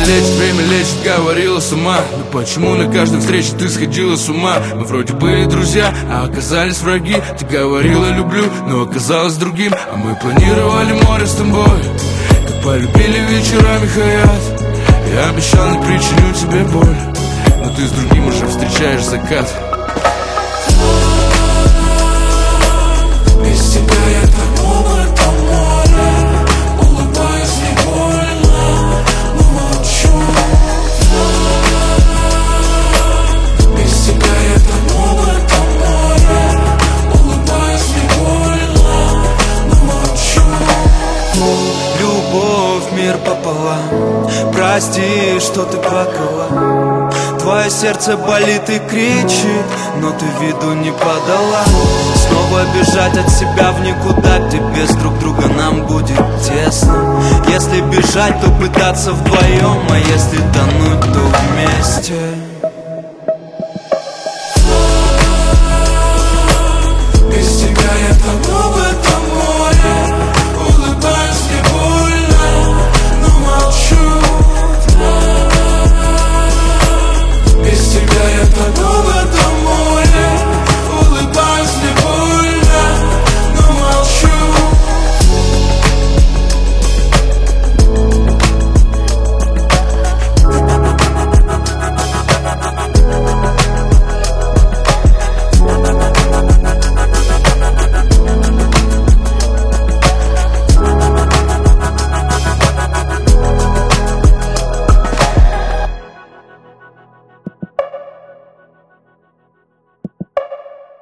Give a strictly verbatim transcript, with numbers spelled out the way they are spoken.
лечит, время лечит, говорила сама. Но почему на каждой встрече ты сходила с ума? Мы вроде были друзья, а оказались враги. Ты говорила люблю, но оказалось другим. А мы планировали море с тобой, как полюбили вечерами Хаят. Я обещал, не причиню тебе боль, но ты с другим уже встречаешь закат. Без тебя я тону в этом море, улыбаюсь не больно, но молчу. Без тебя я тону в этом море, улыбаюсь не больно, но молчу. Любовь, мир пополам, прости, что ты плакала. Твое сердце болит и кричит, но ты виду не подала. Снова бежать от себя в никуда, где без друг друга нам будет тесно. Если бежать, то пытаться вдвоем, а если тонуть, то вместе.